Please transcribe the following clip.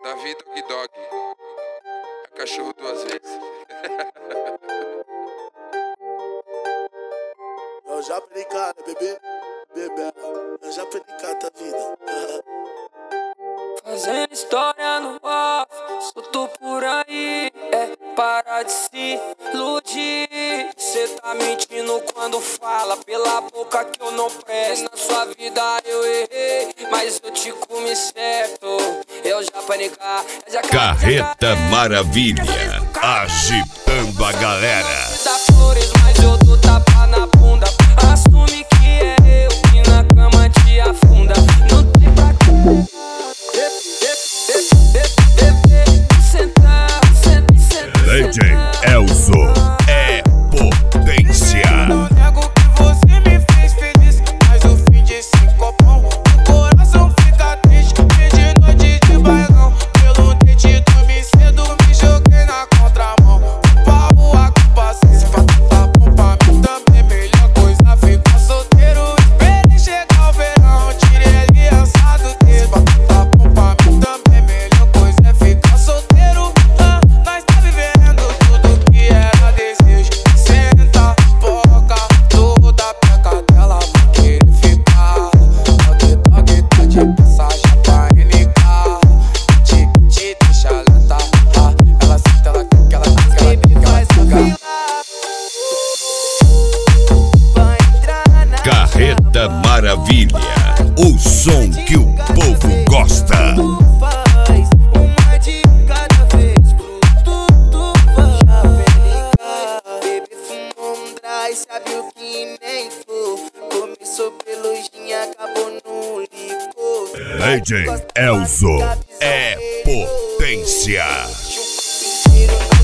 Davi Dog Dog. É cachorro duas vezes. Eu já brincar, né, bebê? Bebê, eu já brincar da vida. Fazendo história no off, solto por aí, para de se iludir. Cê tá mentindo quando fala pela boca que eu não presto. Na sua vida eu errei, mas eu te comi certo. Eu já panicar, já Carreta Maravilha, agitando a galera. Dá flores, mas eu dou tapa na bunda. Assume que é eu que na cama te afunda. Não tem pra quê. DJ Elzo é potência. Não nego que você me fez feliz, mas o fim de sincopão, o coração fica triste. De noite de bailão, pelo dente dormi cedo, me joguei na contramão. Pra rua com paciência, pra tá bom pra mim também. Melhor coisa ficar solteiro, esperei chegar o verão, tirei aliança do dedo. Pra tá bom pra mim também, melhor coisa é ficar solteiro. Nós tá vivendo tudo que era desejo. Senta, boca, toda peca dela vai querer ficar. Dog dog tá de passagem pra NK. Te deixa lenta, ela senta, ela quer, ela quer, ela quer, ela quer. Carreta Maravilha, o som que o povo gosta. Faz uma de cada vez pro tudo vai. Bebê fumou um dry, sabe o que nem for. Começou pelo gin, acabou no licor. DJ Elzo é potência. Chupa inteiro.